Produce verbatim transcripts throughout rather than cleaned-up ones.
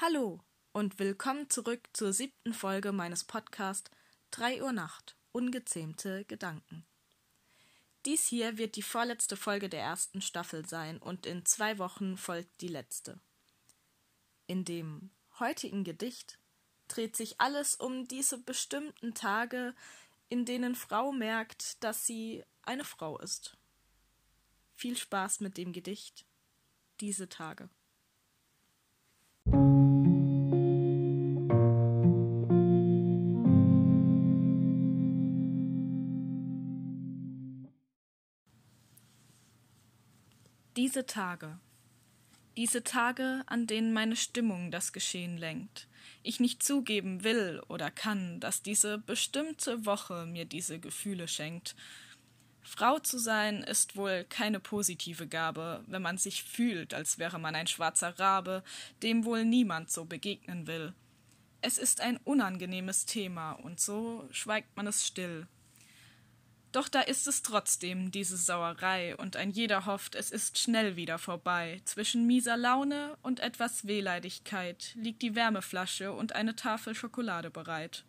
Hallo und willkommen zurück zur siebten Folge meines Podcasts drei Uhr Nacht – Ungezähmte Gedanken. Dies hier wird die vorletzte Folge der ersten Staffel sein und in zwei Wochen folgt die letzte. In dem heutigen Gedicht dreht sich alles um diese bestimmten Tage, in denen Frau merkt, dass sie eine Frau ist. Viel Spaß mit dem Gedicht Diese Tage. Diese Tage. Diese Tage, an denen meine Stimmung das Geschehen lenkt. Ich nicht zugeben will oder kann, dass diese bestimmte Woche mir diese Gefühle schenkt. Frau zu sein ist wohl keine positive Gabe, wenn man sich fühlt, als wäre man ein schwarzer Rabe, dem wohl niemand so begegnen will. Es ist ein unangenehmes Thema, und so schweigt man es still. Doch da ist es trotzdem, diese Sauerei, und ein jeder hofft, es ist schnell wieder vorbei. Zwischen mieser Laune und etwas Wehleidigkeit liegt die Wärmeflasche und eine Tafel Schokolade bereit.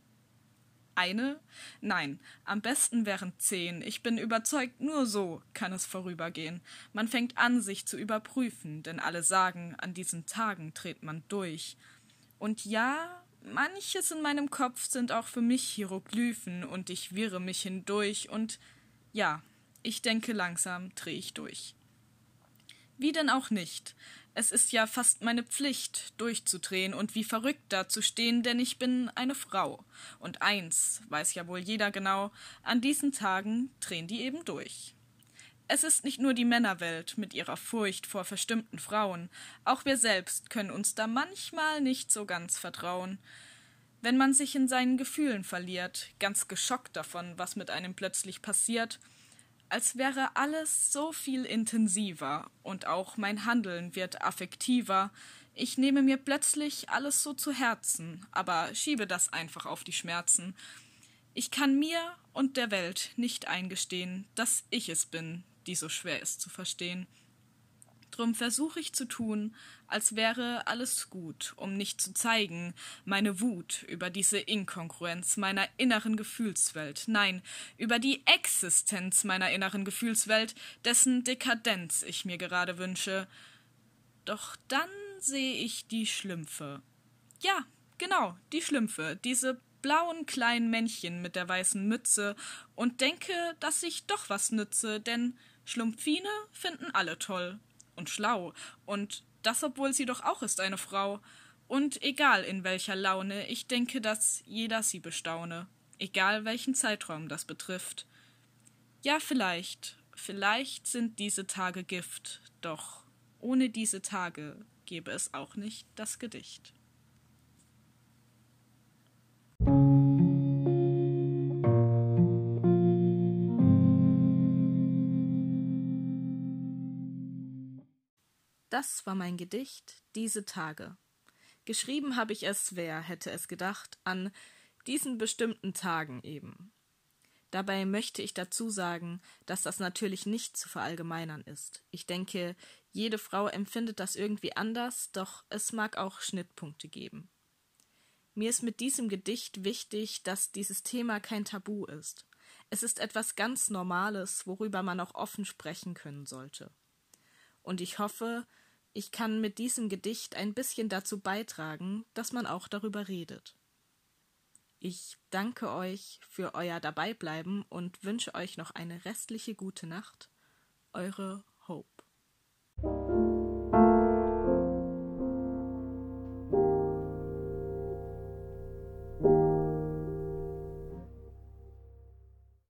Eine? Nein, am besten wären zehn. Ich bin überzeugt, nur so kann es vorübergehen. Man fängt an, sich zu überprüfen, denn alle sagen, an diesen Tagen dreht man durch. Und ja, manches in meinem Kopf sind auch für mich Hieroglyphen und ich wirre mich hindurch und ja, ich denke, langsam drehe ich durch. Wie denn auch nicht? Es ist ja fast meine Pflicht, durchzudrehen und wie verrückt dazustehen, denn ich bin eine Frau. Und eins weiß ja wohl jeder genau, an diesen Tagen drehen die eben durch. Es ist nicht nur die Männerwelt mit ihrer Furcht vor verstimmten Frauen, auch wir selbst können uns da manchmal nicht so ganz vertrauen. Wenn man sich in seinen Gefühlen verliert, ganz geschockt davon, was mit einem plötzlich passiert, als wäre alles so viel intensiver und auch mein Handeln wird affektiver. Ich nehme mir plötzlich alles so zu Herzen, aber schiebe das einfach auf die Schmerzen. Ich kann mir und der Welt nicht eingestehen, dass ich es bin, die so schwer ist zu verstehen. Drum versuche ich zu tun, als wäre alles gut, um nicht zu zeigen, meine Wut über diese Inkongruenz meiner inneren Gefühlswelt, nein, über die Existenz meiner inneren Gefühlswelt, dessen Dekadenz ich mir gerade wünsche. Doch dann sehe ich die Schlümpfe. Ja, genau, die Schlümpfe, diese blauen kleinen Männchen mit der weißen Mütze und denke, dass ich doch was nütze, denn Schlumpfine finden alle toll und schlau, und das, obwohl sie doch auch ist eine Frau. Und egal in welcher Laune, ich denke, dass jeder sie bestaune, egal welchen Zeitraum das betrifft. Ja, vielleicht, vielleicht sind diese Tage Gift, doch ohne diese Tage gäbe es auch nicht das Gedicht. Das war mein Gedicht Diese Tage. Geschrieben habe ich es, wer hätte es gedacht, an diesen bestimmten Tagen eben. Dabei möchte ich dazu sagen, dass das natürlich nicht zu verallgemeinern ist. Ich denke, jede Frau empfindet das irgendwie anders, doch es mag auch Schnittpunkte geben. Mir ist mit diesem Gedicht wichtig, dass dieses Thema kein Tabu ist. Es ist etwas ganz Normales, worüber man auch offen sprechen können sollte. Und ich hoffe, ich kann mit diesem Gedicht ein bisschen dazu beitragen, dass man auch darüber redet. Ich danke euch für euer Dabeibleiben und wünsche euch noch eine restliche gute Nacht. Eure